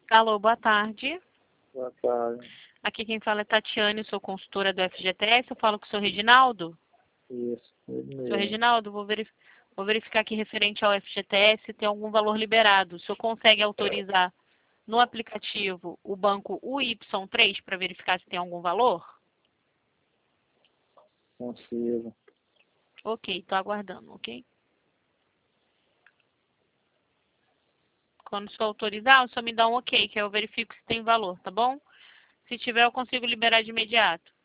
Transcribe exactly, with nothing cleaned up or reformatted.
Alô, boa tarde. Boa tarde. Aqui quem fala é Tatiane, sou consultora do F G T S. Eu falo com o senhor Reginaldo. Isso, ele Senhor mesmo. Reginaldo, vou, verif vou verificar aqui referente ao F G T S se tem algum valor liberado. O senhor consegue autorizar no aplicativo o banco U Y três para verificar se tem algum valor? Consigo. Ok, estou aguardando, ok? Quando o senhor autorizar, o senhor me dá um ok, que eu verifico se tem valor, tá bom? Se tiver, eu consigo liberar de imediato.